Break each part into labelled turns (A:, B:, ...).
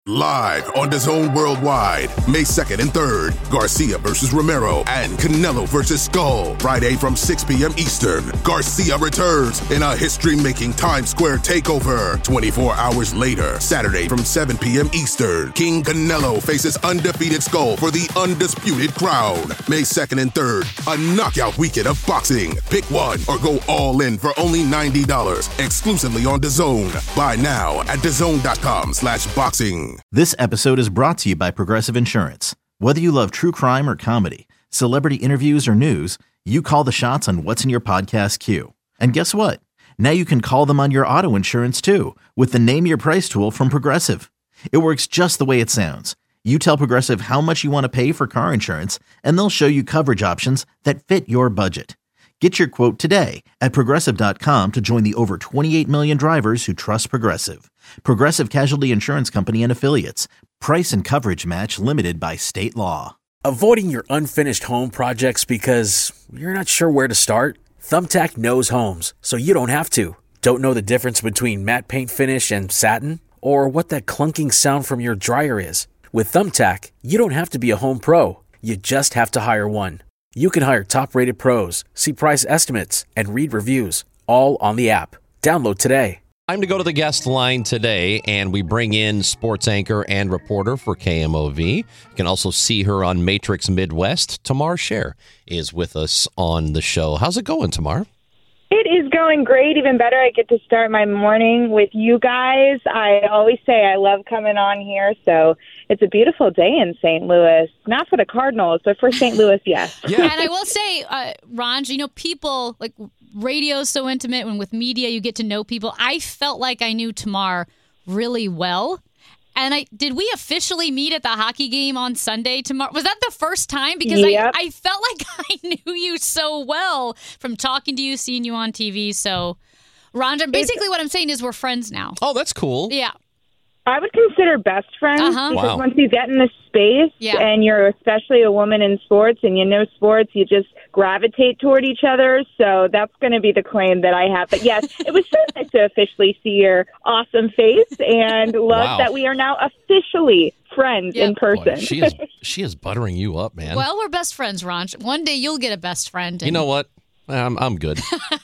A: Live on DAZN Worldwide, May 2nd and 3rd, Garcia versus Romero and Canelo versus Skull. Friday from 6 p.m. Eastern, Garcia returns in a history-making Times Square takeover. 24 hours later, Saturday from 7 p.m. Eastern, King Canelo faces undefeated Skull for the undisputed crown. May 2nd and 3rd, a knockout weekend of boxing. Pick one or go all in for only $90, exclusively on DAZN. Buy now at DAZN.com/boxing.
B: This episode is brought to you by Progressive Insurance. Whether you love true crime or comedy, celebrity interviews or news, you call the shots on what's in your podcast queue. And guess what? Now you can call them on your auto insurance too with the Name Your Price tool from Progressive. It works just the way it sounds. You tell Progressive how much you want to pay for car insurance, and they'll show you coverage options that fit your budget. Get your quote today at Progressive.com to join the over 28 million drivers who trust Progressive. Progressive Casualty Insurance Company and Affiliates. Price and coverage match limited by state law.
C: Avoiding your unfinished home projects because you're not sure where to start? Thumbtack knows homes, so you don't have to. Don't know the difference between matte paint finish and satin? Or what that clunking sound from your dryer is? With Thumbtack, you don't have to be a home pro. You just have to hire one. You can hire top-rated pros, see price estimates, and read reviews, all on the app. Download today.
D: Time to go to the guest line today, and we bring in sports anchor and reporter for KMOV. You can also see her on Matrix Midwest. Tamar Scher is with us on the show. How's it going, Tamar?
E: It is going great. Even better, I get to start my morning with you guys. I always say I love coming on here, so it's a beautiful day in St. Louis. Not for the Cardinals, but for St. Louis, yes.
F: Yeah. And I will say, Ron, people, like, radio is so intimate. When with media, you get to know people. I felt like I knew Tamar really well. And did we officially meet at the hockey game on Sunday tomorrow? Was that the first time? Because
E: yep.
F: I felt like I knew you so well from talking to you, seeing you on TV. So, Rhonda, basically what I'm saying is we're friends now.
D: Oh, that's cool.
F: Yeah.
E: I would consider best friends because
D: Wow.
E: once you get in the space and you're especially a woman in sports and you know sports, you just gravitate toward each other. So that's going to be the claim that I have. But yes, it was so nice to officially see your awesome face and love that we are now officially friends in person.
D: Boy, she is buttering you up, man.
F: Well, we're best friends, Ron. One day you'll get a best friend.
D: You know what? I'm good.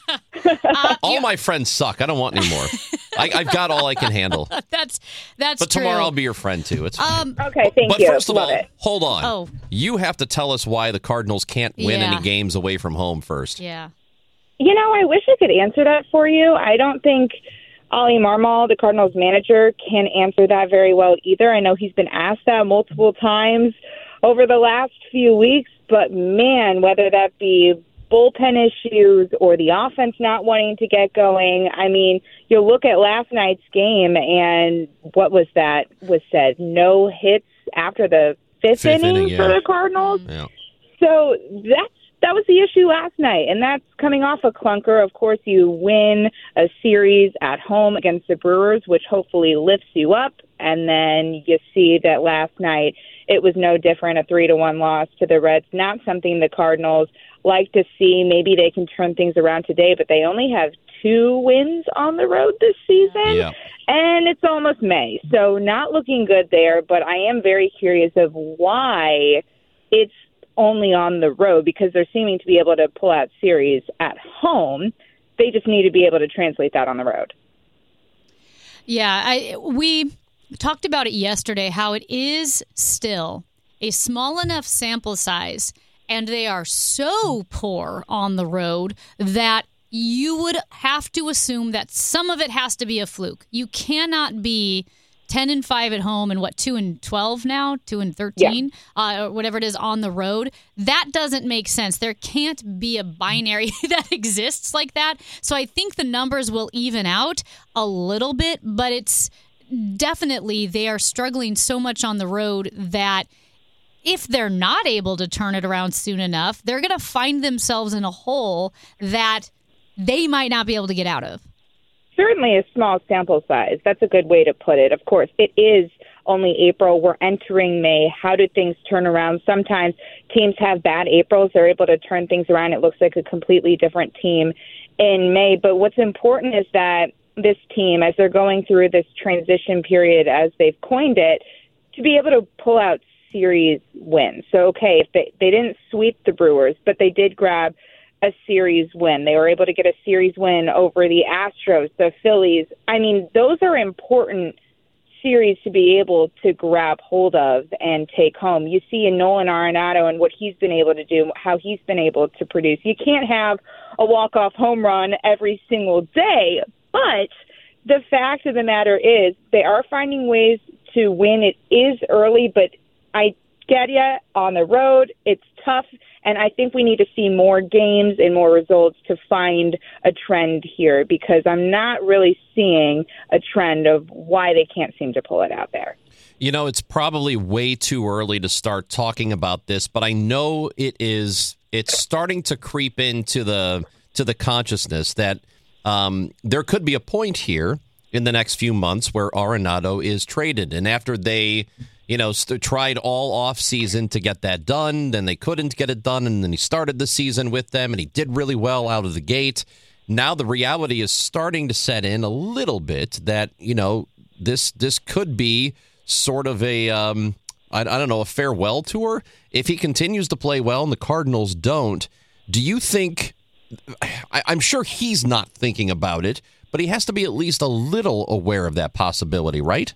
D: All my friends suck. I don't want any more. I've got all I can handle.
F: That's
D: But
F: true.
D: tomorrow I'll be your friend, too. It's fine.
E: Okay, thank
D: but
E: you.
D: But first of
E: Love
D: all,
E: it.
D: hold on.
F: Oh.
D: You have to tell us why the Cardinals can't win any games away from home first.
F: Yeah.
E: You know, I wish I could answer that for you. I don't think Ollie Marmol, the Cardinals manager, can answer that very well either. I know he's been asked that multiple times over the last few weeks, but man, whether that be bullpen issues or the offense not wanting to get going. I mean, you'll look at last night's game and what was said? No hits after the fifth inning for the Cardinals.
D: Yeah.
E: So that was the issue last night, and that's coming off a clunker. Of course, you win a series at home against the Brewers, which hopefully lifts you up, and then you see that last night it was no different, a 3-1 loss to the Reds. Not something the Cardinals like to see. Maybe they can turn things around today, but they only have 2 wins on the road this season, and it's almost May, so not looking good there, but I am very curious of why it's only on the road, because they're seeming to be able to pull out series at home. They just need to be able to translate that on the road.
F: Yeah, we talked about it yesterday, how it is still a small enough sample size, and they are so poor on the road that you would have to assume that some of it has to be a fluke. You cannot be 10-5 at home and 2-12 now, 2-13, or whatever it is on the road. That doesn't make sense. There can't be a binary that exists like that. So I think the numbers will even out a little bit, but it's definitely they are struggling so much on the road that if they're not able to turn it around soon enough, they're going to find themselves in a hole that they might not be able to get out of.
E: Certainly a small sample size. That's a good way to put it. Of course, it is only April. We're entering May. How do things turn around? Sometimes teams have bad Aprils. They're able to turn things around. It looks like a completely different team in May. But what's important is that this team, as they're going through this transition period, as they've coined it, to be able to pull out series wins. So, okay, if they didn't sweep the Brewers, but they did grab a series win. They were able to get a series win over the Astros, the Phillies. I mean, those are important series to be able to grab hold of and take home. You see in Nolan Arenado and what he's been able to do, how he's been able to produce. You can't have a walk-off home run every single day, but the fact of the matter is they are finding ways to win. It is early, but I get you, on the road, it's tough, and I think we need to see more games and more results to find a trend here, because I'm not really seeing a trend of why they can't seem to pull it out there.
D: You know, it's probably way too early to start talking about this, but I know it's starting to creep into the consciousness that there could be a point here in the next few months where Arenado is traded, and after they tried all off season to get that done. Then they couldn't get it done. And then he started the season with them and he did really well out of the gate. Now the reality is starting to set in a little bit that, this could be sort of a, I don't know, a farewell tour. If he continues to play well and the Cardinals don't, do you think, I'm sure he's not thinking about it, but he has to be at least a little aware of that possibility, right?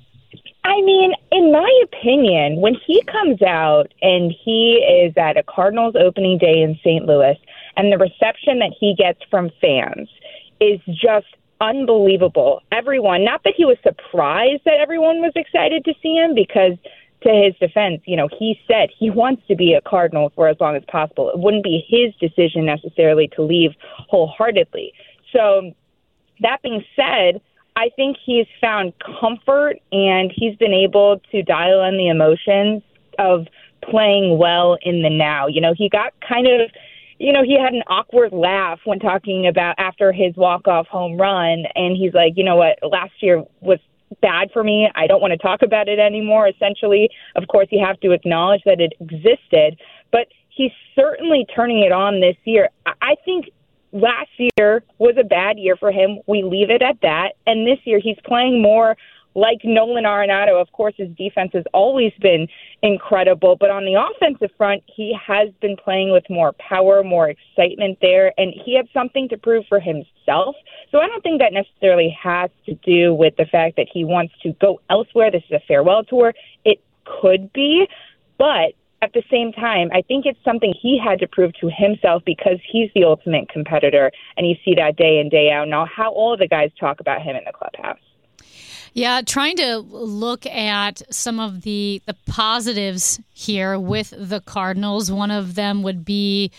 E: I mean, in my opinion, when he comes out and he is at a Cardinals opening day in St. Louis, and the reception that he gets from fans is just unbelievable. Everyone, not that he was surprised that everyone was excited to see him, because to his defense, he said he wants to be a Cardinal for as long as possible. It wouldn't be his decision necessarily to leave wholeheartedly. So that being said, I think he's found comfort and he's been able to dial in the emotions of playing well in the now. He got kind of, he had an awkward laugh when talking about after his walk-off home run. And he's like, you know what, last year was bad for me. I don't want to talk about it anymore. Essentially, of course, you have to acknowledge that it existed, but he's certainly turning it on this year. I think last year was a bad year for him. We leave it at that. And this year he's playing more like Nolan Arenado. Of course, his defense has always been incredible. But on the offensive front, he has been playing with more power, more excitement there. And he had something to prove for himself. So I don't think that necessarily has to do with the fact that he wants to go elsewhere. This is a farewell tour. It could be. But at the same time, I think it's something he had to prove to himself, because he's the ultimate competitor, and you see that day in, day out now, how all of the guys talk about him in the clubhouse.
F: Yeah, trying to look at some of the positives here with the Cardinals. One of them would be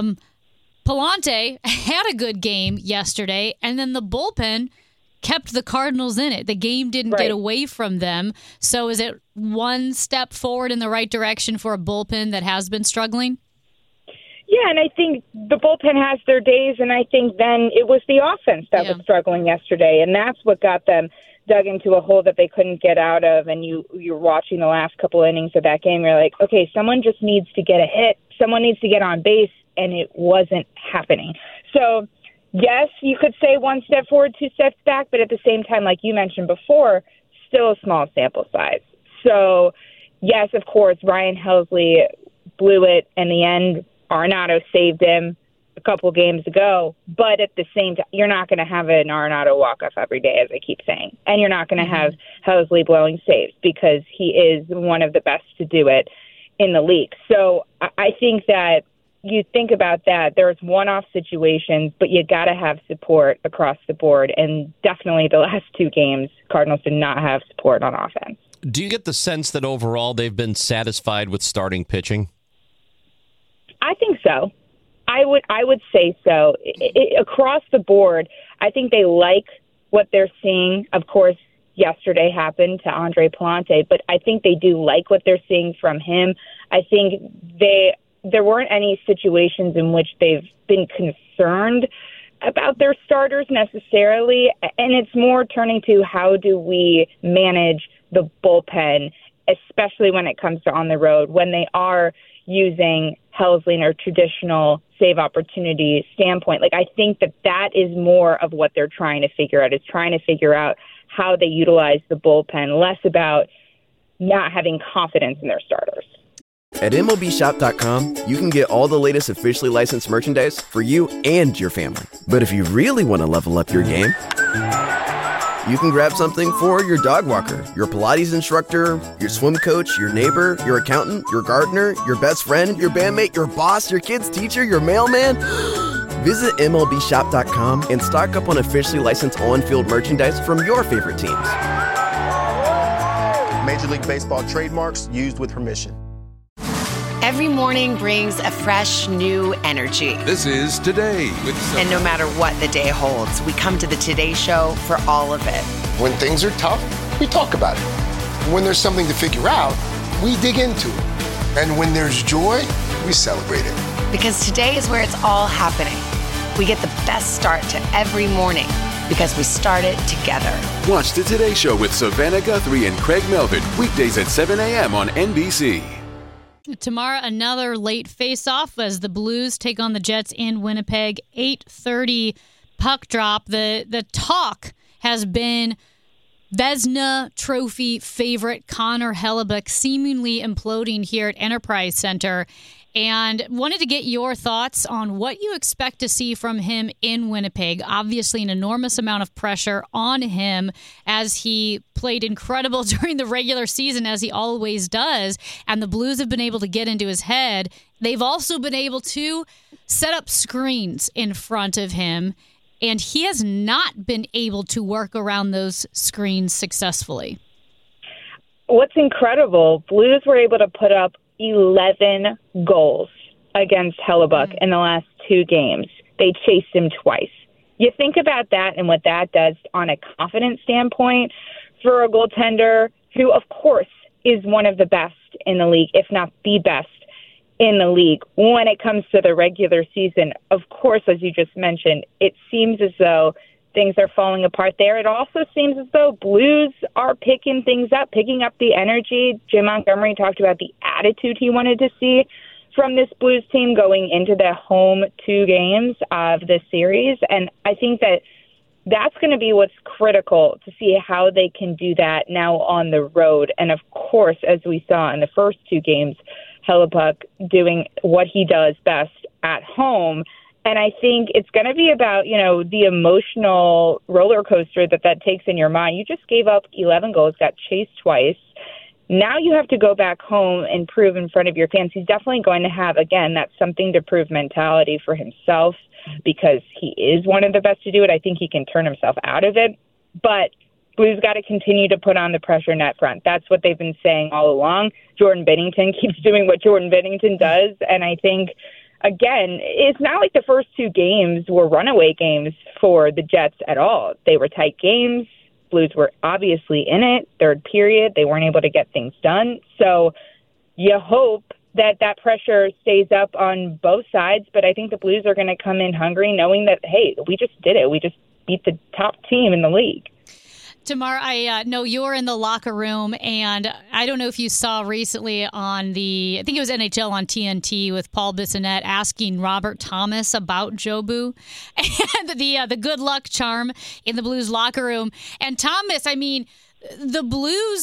F: Palante had a good game yesterday, and then the bullpen kept the Cardinals in it. The game didn't get away from them. So is it one step forward in the right direction for a bullpen that has been struggling?
E: Yeah, and I think the bullpen has their days, and I think then it was the offense that was struggling yesterday, and that's what got them dug into a hole that they couldn't get out of. And you're watching the last couple innings of that game, you're like, okay, someone just needs to get a hit. Someone needs to get on base, and it wasn't happening. So yes, you could say one step forward, two steps back, but at the same time, like you mentioned before, still a small sample size. So, yes, of course, Ryan Helsley blew it in the end. Arenado saved him a couple games ago, but at the same time, you're not going to have an Arenado walk-off every day, as I keep saying, and you're not going to have Helsley blowing saves, because he is one of the best to do it in the league. So I think that you think about that, there's one-off situations, but you got to have support across the board. And definitely the last two games, Cardinals did not have support on offense.
D: Do you get the sense that overall they've been satisfied with starting pitching?
E: I think so. I would say so. Across the board, I think they like what they're seeing. Of course, yesterday happened to Andre Palante, but I think they do like what they're seeing from him. I think there weren't any situations in which they've been concerned about their starters necessarily, and it's more turning to how do we manage the bullpen especially when it comes to on the road, when they are using Helsling or traditional save opportunity standpoint. Like, I think that is more of what they're trying to figure out, is trying to figure out how they utilize the bullpen, less about not having confidence in their starters.
G: At MLBShop.com, you can get all the latest officially licensed merchandise for you and your family. But if you really want to level up your game, you can grab something for your dog walker, your Pilates instructor, your swim coach, your neighbor, your accountant, your gardener, your best friend, your bandmate, your boss, your kid's teacher, your mailman. Visit MLBShop.com and stock up on officially licensed on-field merchandise from your favorite teams.
H: Major League Baseball trademarks used with permission.
I: Every morning brings a fresh, new energy.
J: This is Today with
I: And no matter what the day holds, we come to the Today Show for all of it.
K: When things are tough, we talk about it. When there's something to figure out, we dig into it. And when there's joy, we celebrate it.
I: Because today is where it's all happening. We get the best start to every morning because we start it together.
J: Watch the Today Show with Savannah Guthrie and Craig Melvin, weekdays at 7 a.m. on NBC.
F: Tomorrow, another late face-off as the Blues take on the Jets in Winnipeg. 8:30 puck drop. The talk has been Vezina Trophy favorite Connor Hellebuyck seemingly imploding here at Enterprise Center. And wanted to get your thoughts on what you expect to see from him in Winnipeg. Obviously, an enormous amount of pressure on him as he played incredible during the regular season, as he always does. And the Blues have been able to get into his head. They've also been able to set up screens in front of him, and he has not been able to work around those screens successfully.
E: What's incredible, Blues were able to put up 11 goals against Hellebuyck in the last 2 games. They chased him twice. You think about that and what that does on a confidence standpoint for a goaltender who, of course, is one of the best in the league, if not the best in the league. When it comes to the regular season, of course, as you just mentioned, it seems as though things are falling apart there. It also seems as though Blues are picking things up, picking up the energy. Jim Montgomery talked about the attitude he wanted to see from this Blues team going into the home 2 games of the series. And I think that that's going to be what's critical to see how they can do that now on the road. And, of course, as we saw in the first 2 games, Hellebuyck doing what he does best at home. And I think it's going to be about, the emotional roller coaster that takes in your mind. You just gave up 11 goals, got chased twice. Now you have to go back home and prove in front of your fans. He's definitely going to have, again, that something to prove mentality for himself because he is one of the best to do it. I think he can turn himself out of it. But Blues got to continue to put on the pressure net front. That's what they've been saying all along. Jordan Binnington keeps doing what Jordan Binnington does. And I think, again, it's not like the first 2 games were runaway games for the Jets at all. They were tight games. Blues were obviously in it. Third period, they weren't able to get things done. So you hope that pressure stays up on both sides. But I think the Blues are going to come in hungry, knowing that, hey, we just did it. We just beat the top team in the league.
F: Tamar, I know you're in the locker room, and I don't know if you saw recently on I think it was NHL on TNT with Paul Bissonnette asking Robert Thomas about Jobu and the good luck charm in the Blues locker room. And Thomas, the Blues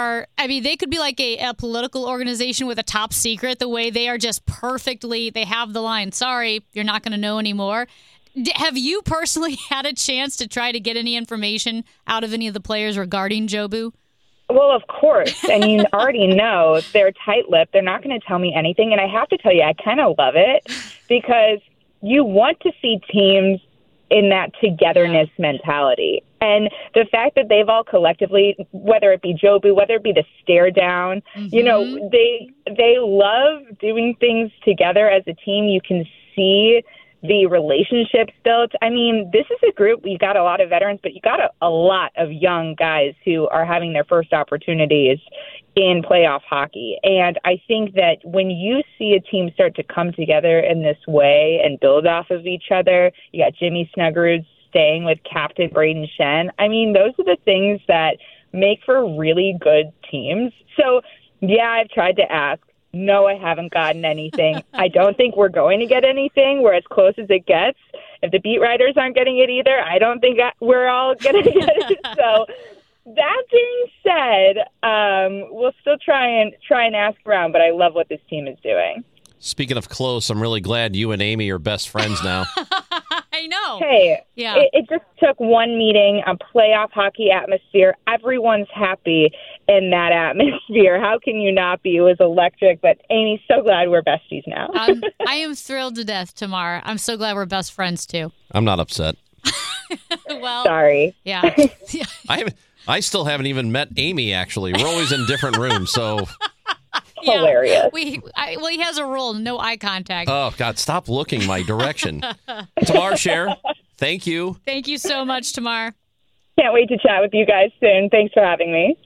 F: they could be like a political organization with a top secret, the way they are just perfectly, they have the line, sorry, you're not going to know anymore. Have you personally had a chance to try to get any information out of any of the players regarding Jobu?
E: Well, of course. And you already know they're tight-lipped. They're not going to tell me anything. And I have to tell you, I kind of love it because you want to see teams in that togetherness mentality. And the fact that they've all collectively, whether it be Jobu, whether it be the stare down, they love doing things together as a team. You can see the relationships built. This is a group, you got a lot of veterans, but you got a lot of young guys who are having their first opportunities in playoff hockey. And I think that when you see a team start to come together in this way and build off of each other, you got Jimmy Snuggerud staying with Captain Braden Shen. Those are the things that make for really good teams. So, yeah, I've tried to ask. No, I haven't gotten anything. I don't think we're going to get anything. We're as close as it gets. If the beat writers aren't getting it either, I don't think we're all going to get it. So that being said, we'll still try and ask around, but I love what this team is doing.
D: Speaking of close, I'm really glad you and Amy are best friends now.
F: I know.
E: Hey,
F: yeah.
E: It just took one meeting, a playoff hockey atmosphere. Everyone's happy in that atmosphere. How can you not be? It was electric. But Amy, so glad we're besties now.
F: I am thrilled to death, Tamar. I'm so glad we're best friends too.
D: I'm not upset.
F: Well,
E: sorry.
F: Yeah.
D: I still haven't even met Amy. Actually, we're always in different rooms, so.
F: Yeah,
E: hilarious.
F: Well, he has a rule, no eye contact.
D: Oh, God, stop looking my direction. Tamar Scher, thank you.
F: Thank you so much, Tamar.
E: Can't wait to chat with you guys soon. Thanks for having me.